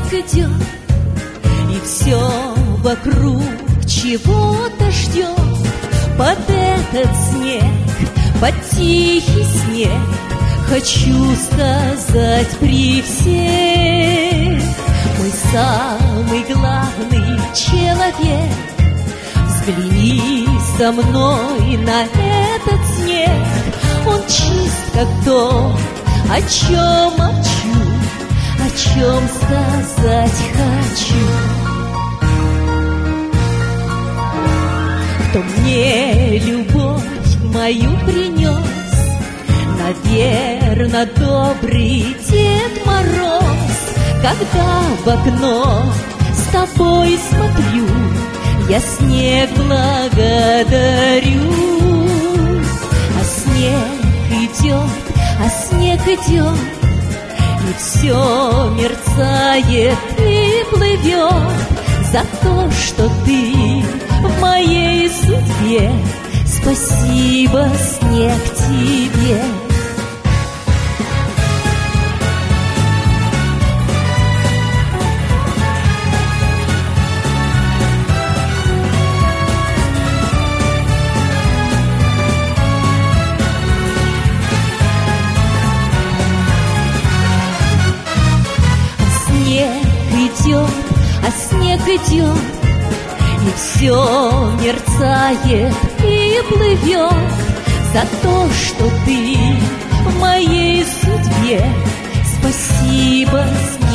снег идет, и все вокруг чего-то ждет. Под этот снег, под тихий снег хочу сказать при всех: мой самый главный человек, взгляни со мной на этот снег. Он чист, как дом, о чем молчу, о чем сказать хочу. Кто мне любовь мою принес, наверно, добрый Дед Мороз. Когда в окно с тобой смотрю, я снег благодарю. А снег идет, и все мерцает и плывет за то, что ты в моей судьбе. Спасибо, снег, тебе. А снег идет, и все мерцает и плывет за то, что ты в моей судьбе. Спасибо, снег.